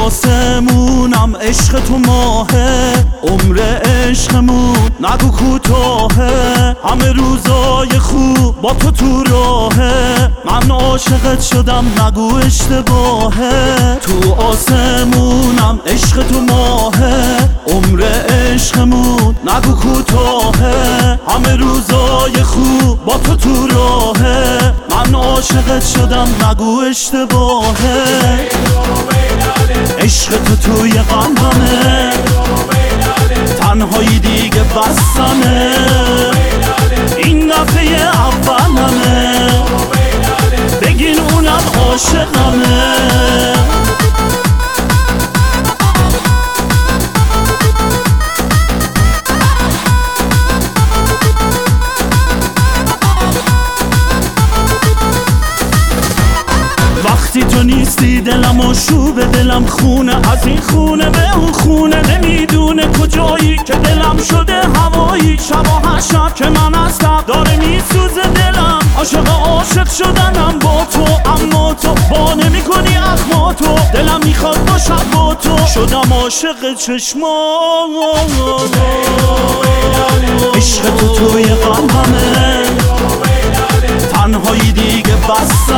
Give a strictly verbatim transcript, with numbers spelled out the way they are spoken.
آسمونم عشق تو ماهه، عمر عشقمون نگو کوتاهه، همه روزای خوب با تو تو راهه، من عاشقت شدم نگو اشتباهه. تو آسمونم عشق تو ماهه، عمر عشقمون نگو کوتاهه، همه روزای خوب با تو تو راهه، من عاشقت شدم نگو اشتباهه. عشق تو توی قلبمه، تنهایی دیگه بسمه، این دفعه اولمه، بگین اونم عاشقمه. وقتی تو نیستی دلم آشوبه، دلم خونه از این خونه به اون خونه، نمیدونه کجایی که دلم شده هوایی، شب و هشت که من هستم داره میسوزه دلم، عاشق عاشق شدنم با تو، اما تو با نمی کنی اخما تو، دلم میخواد باشم با تو، شدم عاشق چشما. عشق تو توی قلبمه، تنهایی دیگه بس